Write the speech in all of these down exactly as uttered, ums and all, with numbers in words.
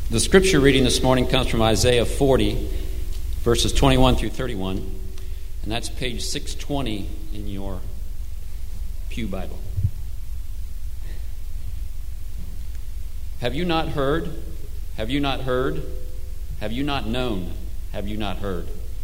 The scripture reading this morning comes from Isaiah forty, verses twenty-one through thirty-one, and that's page six twenty in your Pew Bible. Have you not heard? Have you not heard? Have you not known? Have you not heard?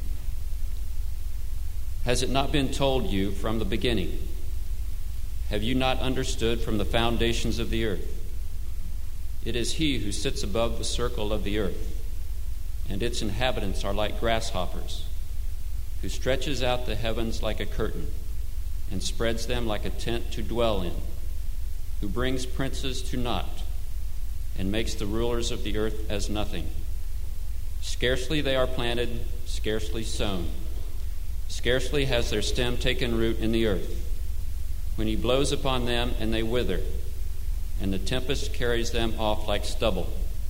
Has it not been told you from the beginning? Have you not understood from the foundations of the earth? It is he who sits above the circle of the earth, and its inhabitants are like grasshoppers, who stretches out the heavens like a curtain, and spreads them like a tent to dwell in, who brings princes to naught, and makes the rulers of the earth as nothing. Scarcely they are planted, scarcely sown. Scarcely has their stem taken root in the earth. When he blows upon them, and they wither, and the tempest carries them off like stubble.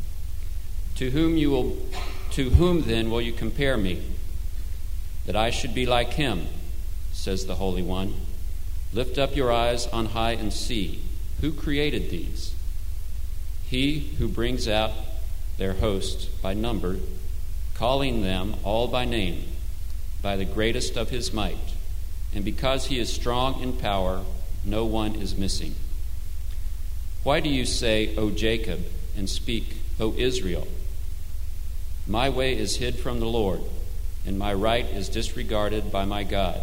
To whom you will, to whom then will you compare me, that I should be like him, says the Holy One. Lift up your eyes on high and see, who created these? He who brings out their host by number, calling them all by name, by the greatest of his might. And because he is strong in power, no one is missing. Why do you say, O Jacob, and speak, O Israel? My way is hid from the Lord, and my right is disregarded by my God.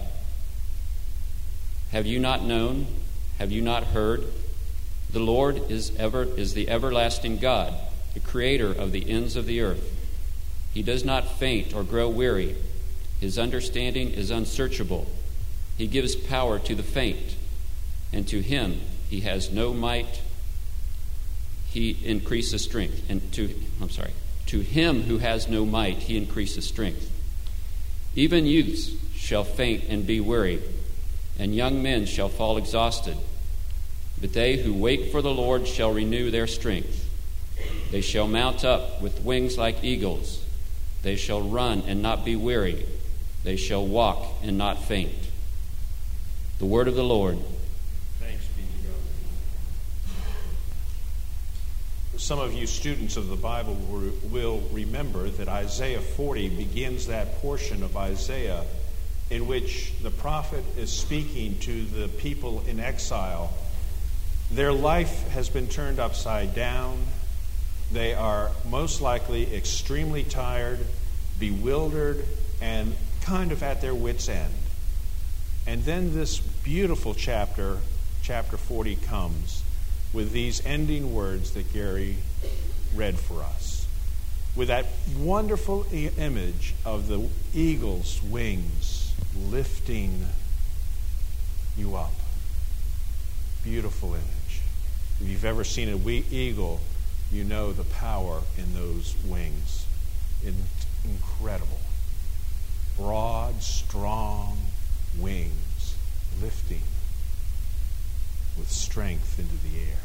Have you not known? Have you not heard? The Lord is ever is the everlasting God, the creator of the ends of the earth. He does not faint or grow weary. His understanding is unsearchable. He gives power to the faint, and to him he has no might. He increases strength. And to I'm sorry, to him who has no might, he increases strength. Even youths shall faint and be weary, and young men shall fall exhausted. But they who wait for the Lord shall renew their strength. They shall mount up with wings like eagles. They shall run and not be weary. They shall walk and not faint. The word of the Lord. Thanks be to God. Some of you students of the Bible will remember that Isaiah forty begins that portion of Isaiah in which the prophet is speaking to the people in exile. Their life has been turned upside down. They are most likely extremely tired, bewildered, and kind of at their wits' end. And then this beautiful chapter, chapter forty, comes with these ending words that Gary read for us, with that wonderful e- image of the eagle's wings lifting you up. Beautiful image. If you've ever seen an we- eagle, you know the power in those wings. It's incredible. Broad, strong wings lifting with strength into the air.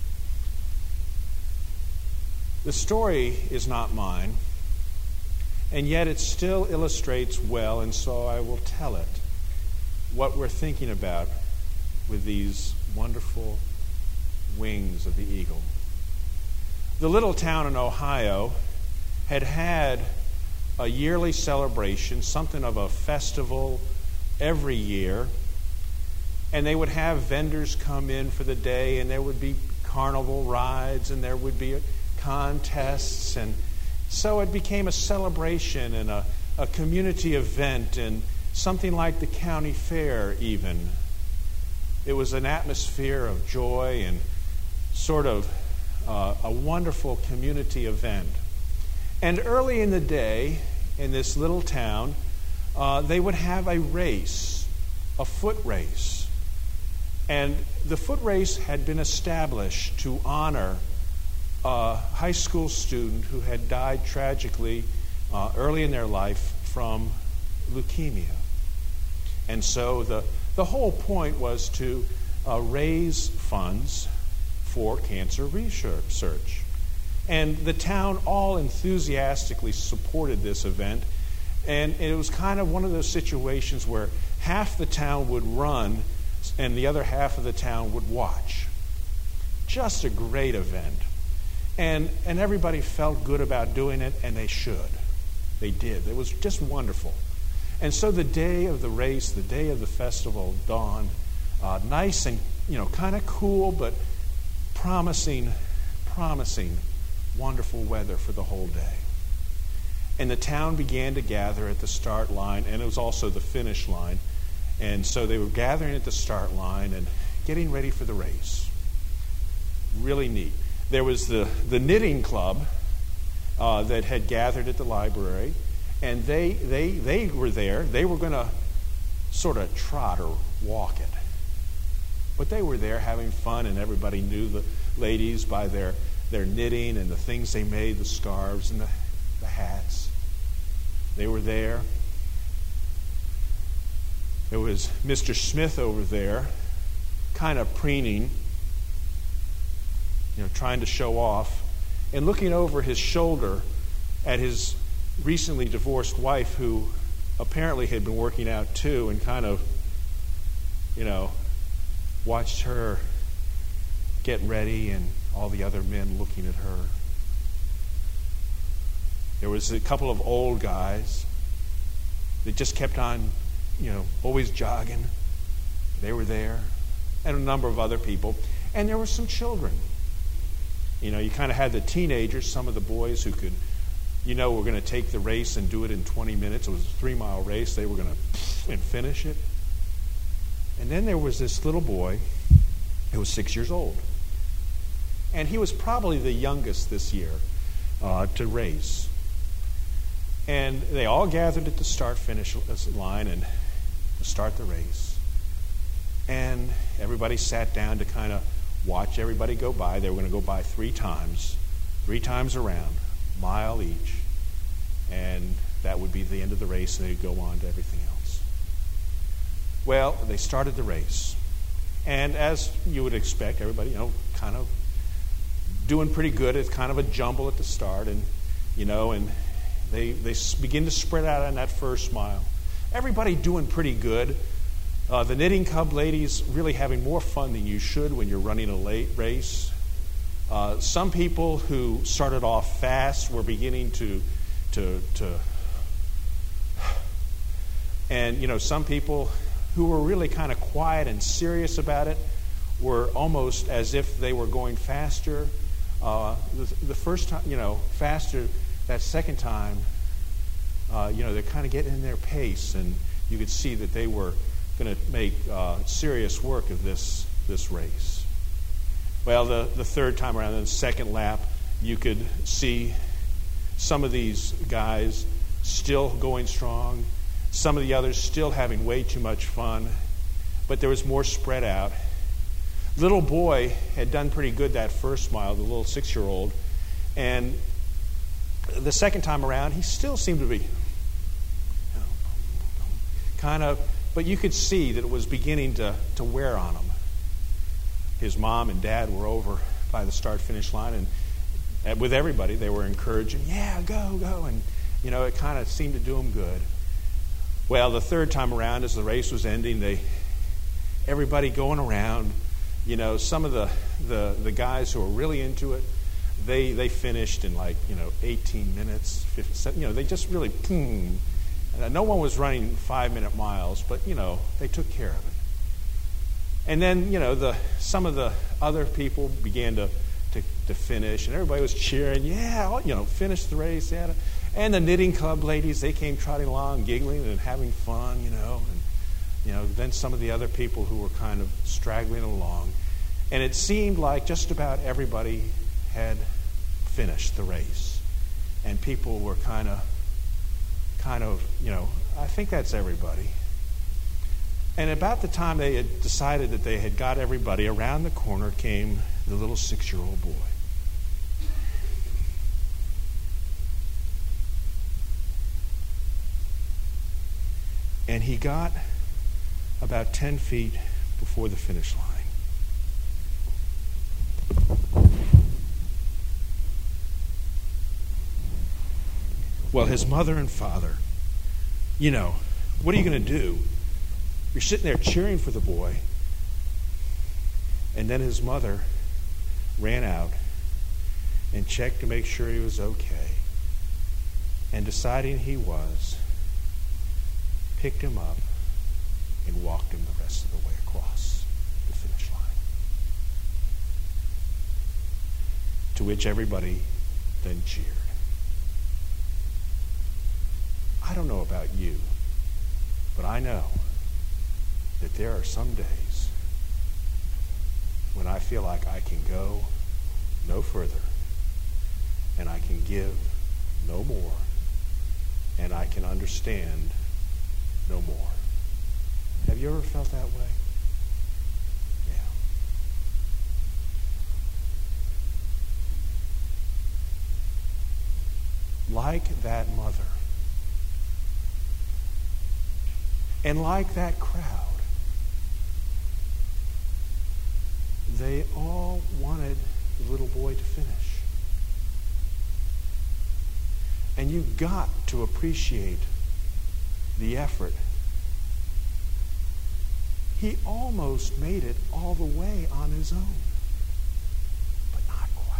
The story is not mine, and yet it still illustrates well, and so I will tell it, what we're thinking about with these wonderful wings of the eagle. The little town in Ohio had had a yearly celebration, something of a festival every year, and they would have vendors come in for the day, and there would be carnival rides, and there would be contests, and so it became a celebration and a, a community event, and something like the county fair even. It was an atmosphere of joy and sort of uh, a wonderful community event. And early in the day, in this little town, uh, they would have a race, a foot race. And the foot race had been established to honor a high school student who had died tragically uh, early in their life from leukemia. And so the, the whole point was to uh, raise funds for cancer research. And the town all enthusiastically supported this event. And it was kind of one of those situations where half the town would run and the other half of the town would watch. Just a great event. And, and everybody felt good about doing it, and they should. They did. It was just wonderful. And so the day of the race, the day of the festival dawned, uh, nice and, you know, kind of cool, but promising, promising wonderful weather for the whole day. And the town began to gather at the start line, and it was also the finish line. And so they were gathering at the start line and getting ready for the race. Really neat. There was the, the knitting club uh, that had gathered at the library, and they they they were there. They were going to sort of trot or walk it. But they were there having fun, and everybody knew the ladies by their, their knitting and the things they made, the scarves and the, the hats. They were there. There was Mister Smith over there, kind of preening, you know, trying to show off, and looking over his shoulder at his recently divorced wife, who apparently had been working out too, and kind of, you know, watched her get ready and all the other men looking at her. There was a couple of old guys that just kept on, you know, always jogging. They were there, and a number of other people. And there were some children. You know, you kind of had the teenagers, some of the boys who could, you know, were going to take the race and do it in twenty minutes. It was a three-mile race. They were going to and finish it. And then there was this little boy who was six years old. And he was probably the youngest this year uh, to race. And they all gathered at the start-finish line and to start the race. And everybody sat down to kind of watch everybody go by. They were going to go by three times, three times around, mile each. And that would be the end of the race, and they'd go on to everything else. Well, they started the race. And as you would expect, everybody, you know, kind of doing pretty good. It's kind of a jumble at the start. And, you know, and they, they begin to spread out on that first mile. Everybody doing pretty good. Uh, the Knitting Club ladies really having more fun than you should when you're running a late race. Uh, some people who started off fast were beginning to, to, to, and you know, some people who were really kind of quiet and serious about it were almost as if they were going faster. Uh, the, the first time, you know, faster. That second time, uh, you know, they're kind of getting in their pace, and you could see that they were going to make uh, serious work of this this race. Well, the, the third time around, the second lap, you could see some of these guys still going strong, some of the others still having way too much fun, but there was more spread out. Little boy had done pretty good that first mile, the little six-year-old, and the second time around, he still seemed to be, you know, kind of, but you could see that it was beginning to, to wear on him. His mom and dad were over by the start-finish line, and, and with everybody, they were encouraging, yeah, go, go, and, you know, it kind of seemed to do him good. Well, the third time around, as the race was ending, they, everybody going around, you know, some of the, the, the guys who were really into it, They they finished in like, you know, eighteen minutes, fifty, you know, they just really, boom. And no one was running five-minute miles, but, you know, they took care of it. And then, you know, the some of the other people began to, to, to finish, and everybody was cheering, yeah, you know, finish the race. Yeah. And the Knitting Club ladies, they came trotting along, giggling and having fun, you know. And, you know, then some of the other people who were kind of straggling along. And it seemed like just about everybody had finished the race, and people were kind of, kind of, you know, I think that's everybody. And about the time they had decided that they had got everybody, around the corner came the little six-year-old boy. And he got about ten feet before the finish line. Well, his mother and father, you know, what are you going to do? You're sitting there cheering for the boy. And then his mother ran out and checked to make sure he was okay. And deciding he was, picked him up and walked him the rest of the way across the finish line. To which everybody then cheered. I don't know about you, but I know that there are some days when I feel like I can go no further and I can give no more and I can understand no more. Have you ever felt that way? Yeah. Like that mother, and like that crowd, they all wanted the little boy to finish. And you got to appreciate the effort. He almost made it all the way on his own, but not quite.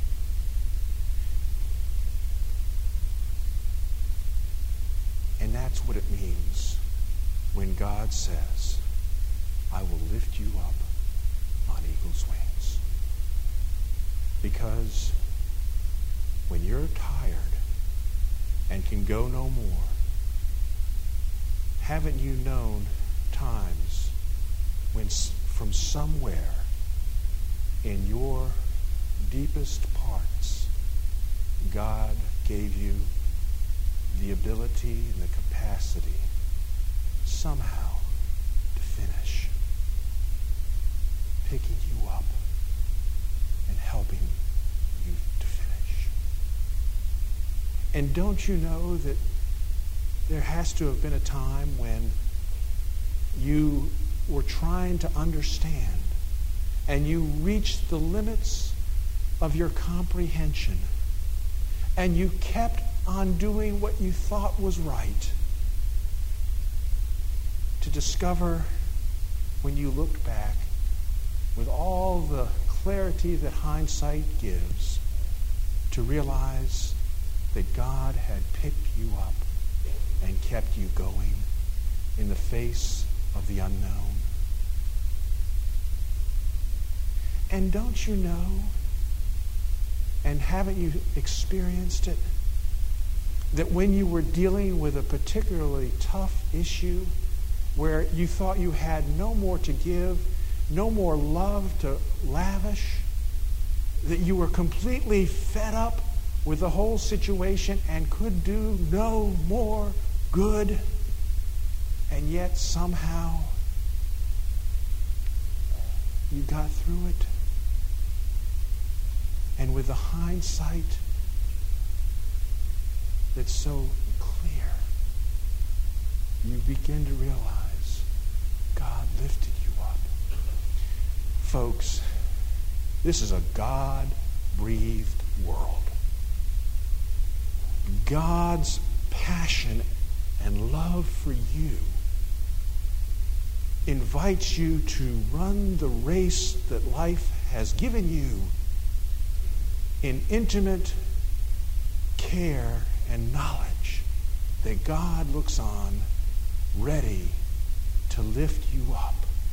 And that's what it means when God says, I will lift you up on eagle's wings. Because when you're tired and can go no more, haven't you known times when from somewhere in your deepest parts, God gave you the ability and the capacity somehow to finish, picking you up and helping you to finish? And don't you know that there has to have been a time when you were trying to understand and you reached the limits of your comprehension and you kept on doing what you thought was right, to discover when you looked back with all the clarity that hindsight gives, to realize that God had picked you up and kept you going in the face of the unknown. And don't you know, and haven't you experienced it, that when you were dealing with a particularly tough issue where you thought you had no more to give, no more love to lavish, that you were completely fed up with the whole situation and could do no more good, and yet somehow you got through it? And with the hindsight that's so clear, you begin to realize God lifted you up. Folks, this is a God-breathed world. God's passion and love for you invites you to run the race that life has given you in intimate care and knowledge that God looks on, ready to lift you up.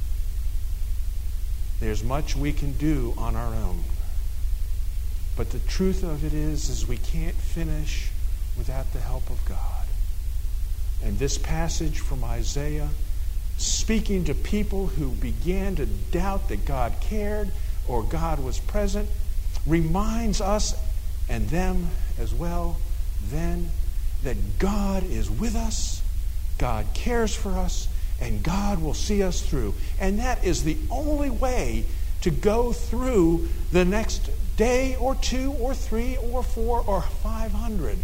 There's much we can do on our own, but the truth of it is, is we can't finish without the help of God. And this passage from Isaiah, speaking to people who began to doubt that God cared or God was present, reminds us and them as well then that God is with us, God cares for us, and God will see us through. And that is the only way to go through the next day or two or three or four or five hundred.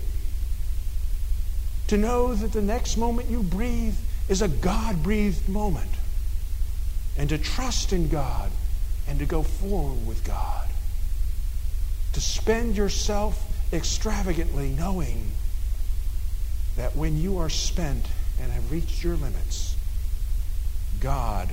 To know that the next moment you breathe is a God-breathed moment. And to trust in God and to go forward with God. To spend yourself extravagantly knowing that when you are spent and have reached your limits, God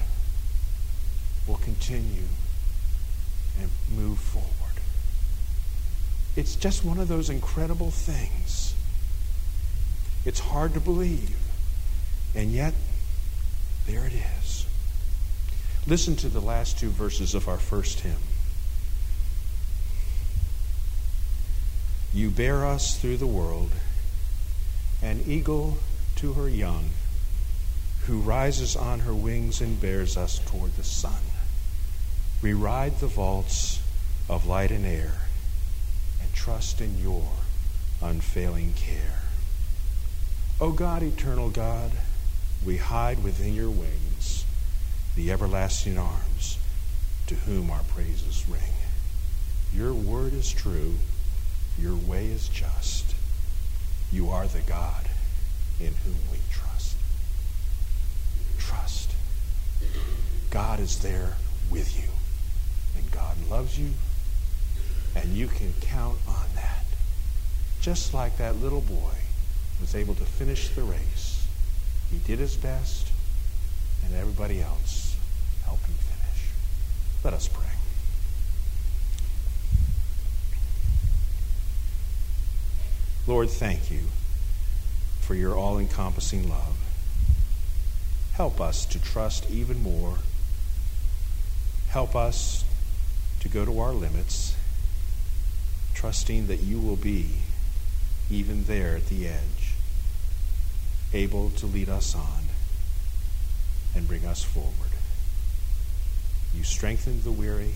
will continue and move forward. It's just one of those incredible things. It's hard to believe, and yet there it is. Listen to the last two verses of our first hymn. You bear us through the world, an eagle to her young, who rises on her wings and bears us toward the sun. We ride the vaults of light and air and trust in your unfailing care. O God, eternal God, we hide within your wings the everlasting arms to whom our praises ring. Your word is true. Your way is just. You are the God in whom we trust. Trust. God is there with you. And God loves you. And you can count on that. Just like that little boy was able to finish the race. He did his best, and everybody else helped him finish. Let us pray. Lord, thank you for your all-encompassing love. Help us to trust even more. Help us to go to our limits, trusting that you will be even there at the edge, able to lead us on and bring us forward. You strengthen the weary.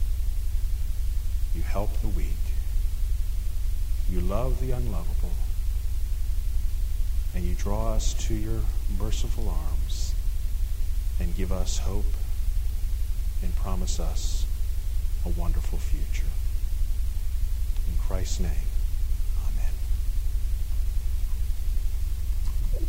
You help the weak. You love the unlovable. And you draw us to your merciful arms and give us hope and promise us a wonderful future. In Christ's name.